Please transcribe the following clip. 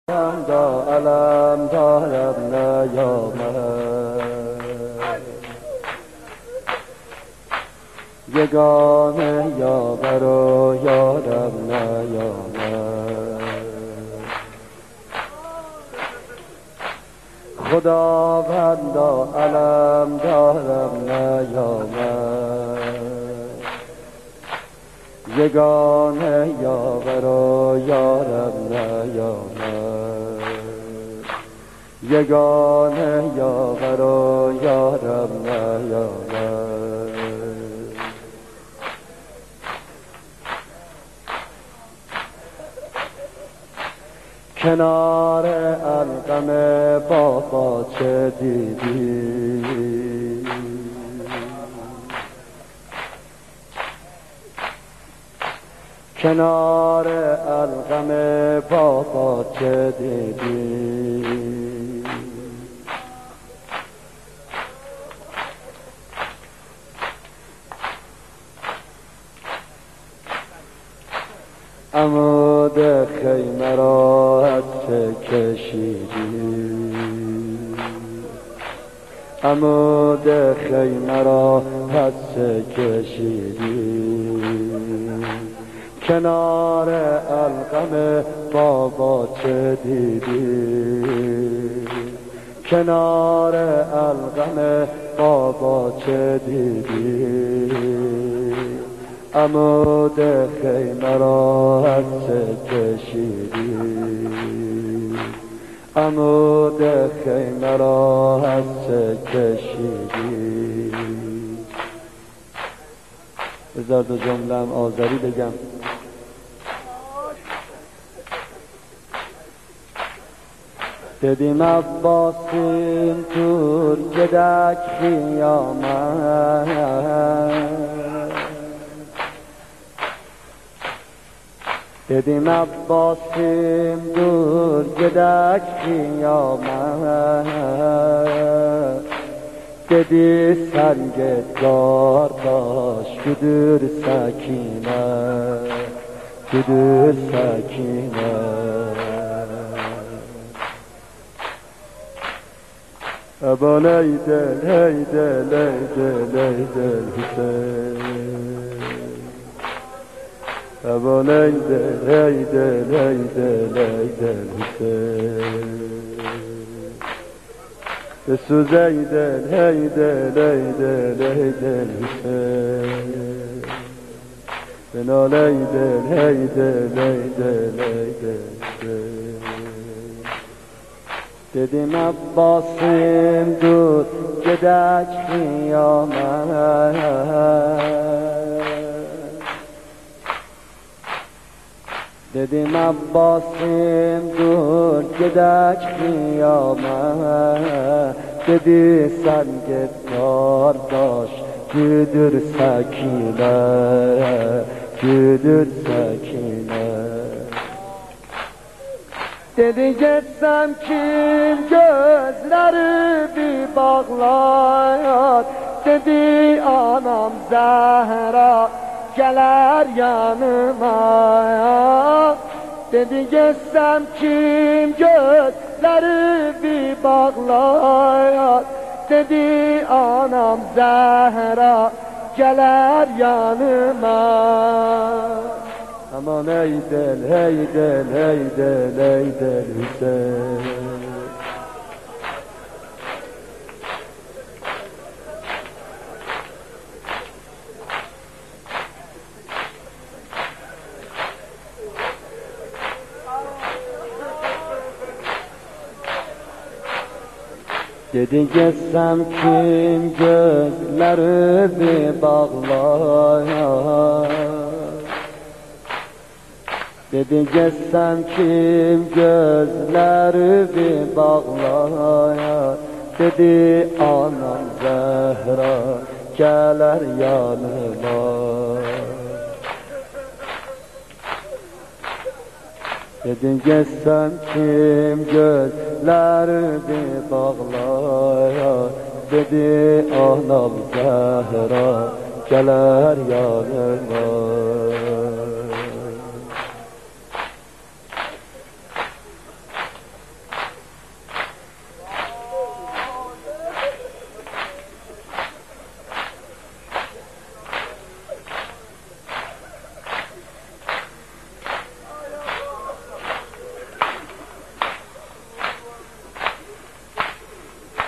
دا علم دارم نیامد، یگانه یاور و یارم نیامد. خداوندا علم دارم نیامد، یگانه یاور و یارم نیامد، یگانه یاور و یارم نیامد. کنار علقم بابا چه دیدی، کنار علقم بابا چه دیدی. عمود خیمه را از چه کشیدی، عمود خیمه را از چه کشیدی. کنار علقم بابا چه دیدی، کنار علقم بابا چه دیدی. عمود خیمه را از چه کشیدی، عمود خیمه را از چه کشیدی. بذار دو جمله‌ام آذری بگم. دیدیم عباسیم دور گدک خیامد، دیدیم عباسیم دور گدک خیامد. دیدی سنگدار داشت کدور سکینه، کدور سکینه. ابان ای دل ای دل ای دل ای دل حسین، ابان ای دل ای دل ای دل ای دل حسین. بسوز ای دل ای دل ای دل ای دل حسین، بنال ای دل ای دل ای دل ای دل حسین. دیدیم عباسیم دور گدک خیامد، دیدیم عباسیم دور گدک خیامد. دیدی سنگدار داشت کدور سکینه، کدور سکینه. Dedi geçsem kim gözleri bir bağlar, dedi anam Zehra geler yanıma. Dedi geçsem kim gözleri bir bağlar, dedi anam Zehra geler yanıma. Aman ey del, ey del, ey del, ey del Hüseyin. Dedi geçsem kim gözleri bir bağlar, dedi geçsem kim gözleri bir bağlar. Dedi anam Zehra geler yanıma. Dedi geçsem kim gözleri bir bağlar, dedi anam Zehra geler yanıma.